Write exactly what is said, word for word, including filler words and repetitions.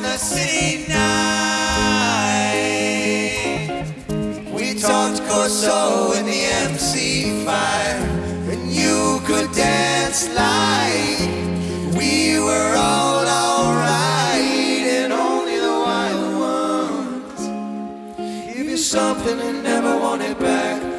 the city night. We talked Corso in the M C five, and you could dance like we were all alright, and only the wild ones give you something and never want it back.